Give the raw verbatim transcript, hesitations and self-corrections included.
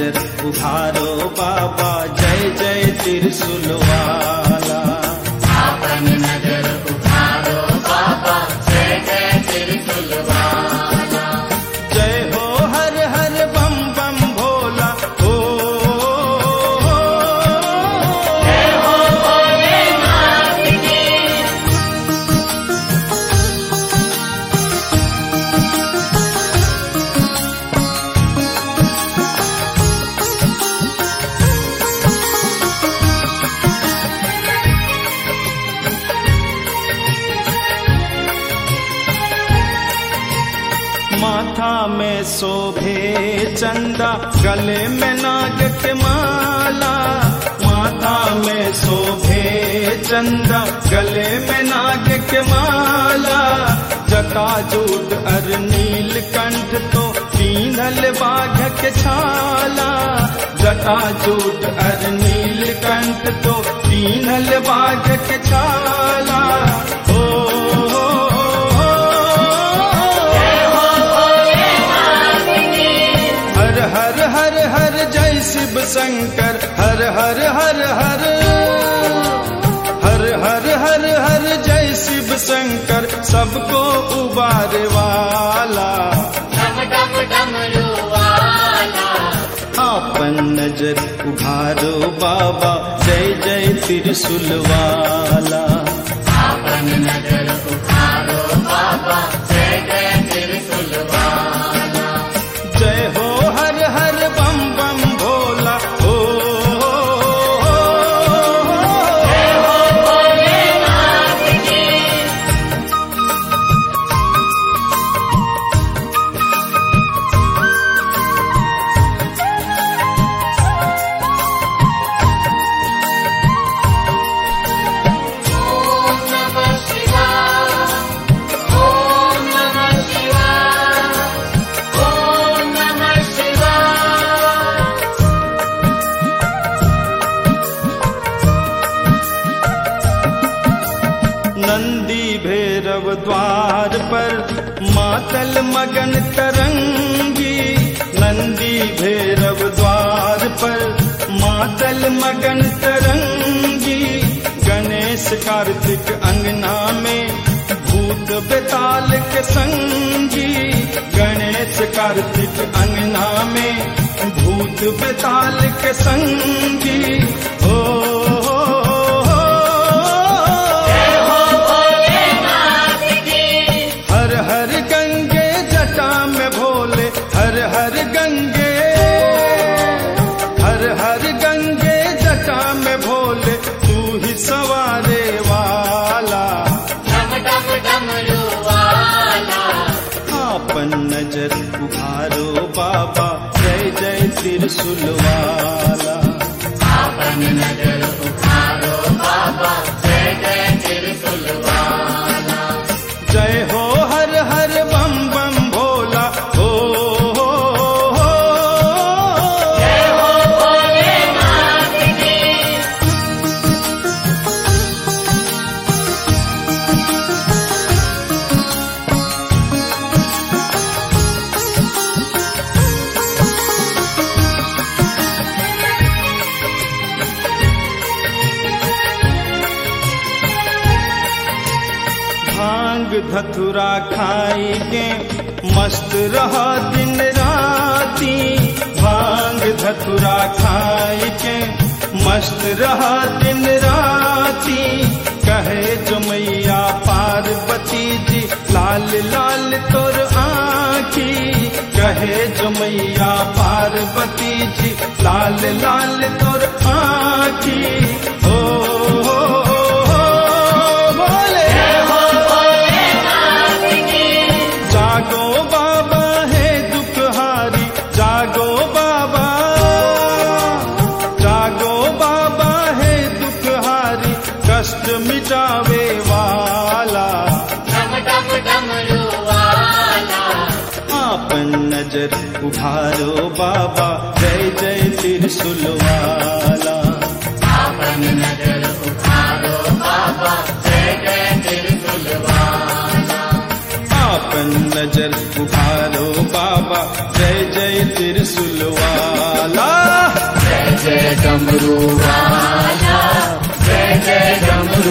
नजर उभारो बाबा जय जय त्रिशूल वाला। आपन नजर उभारो बाबा जय जय त्रिशूल वाला। जय हो हर हर बम बम भोला हो, जय हो भोलेनाथ की। माथा में शोभे चंदा गले में नाग के माला। माथा में शोभे चंदा गले में नाग के माला। जटाजूट अर नीलकंठ तो पींधल बाघ के छाला। जटाजूट अर नीलकंठ तो पींधल बाघ के छाला। ओ हर हर हर जय शिव शंकर हर हर हर हर हर हर हर हर जय शिव शंकर सबको उबारे वाला। डम डम डमरू वाला। आपन नजर उभारो बाबा जय जय त्रिशूल वाला। आपन नजर उभारो बाबा जय जय त्रिशूल वाला। जय हो हर हर बम बम भोला हो, जय हो भोलेनाथ की। ओम नमः शिवाय। ओम नमः शिवाय। ओम नमः शिवाय। नंदी भैरव द्वार पर मातल मगन तरंगी। नंदी भैरव द्वार पर मातल मगन तरंगी। गणेश कार्तिक अंगना में भूत बेताल के संगी। गणेश कार्तिक अंगना में भूत बेताल के संगी। हो हर हर गंगे जटा में भोले हर हर गंगे हर हर गंगे जटा में भोले तू ही सवारे वाला। डम डम डमरू वाला। आपन नजर उभारो बाबा जय जय त्रिशूल वाला। आपन नजर उभारो बाबा जय जय त्रिशूल वाला। जय हो हर हर बम बम भोला हो, जय हो भोलेनाथ की। भांग धतुरा खाई के मस्त रहा दिन राती। भांग धतुरा खाई के मस्त रहा दिन राती। कहे जो मैया पार्वती जी लाल लाल तोर आँखी। कहे जो मैया पार्वती जी लाल लाल तोर आँखी। हो बोले जागो बाबा है दुखहारी। जागो बाबा जागो बाबा है दुखहारी कष्ट मिटावे वाला। डम डम डमरू वाला। आपन नजर उभारो बाबा जय जय त्रिशूल वाला। आपन नजर उभारो बाबा जय जय त्रिशूल वाला। आप आपन नजर उठारो बाबा, जय जय त्रिशूल वाला। जय जय डमरू वाला, जय जय डमरू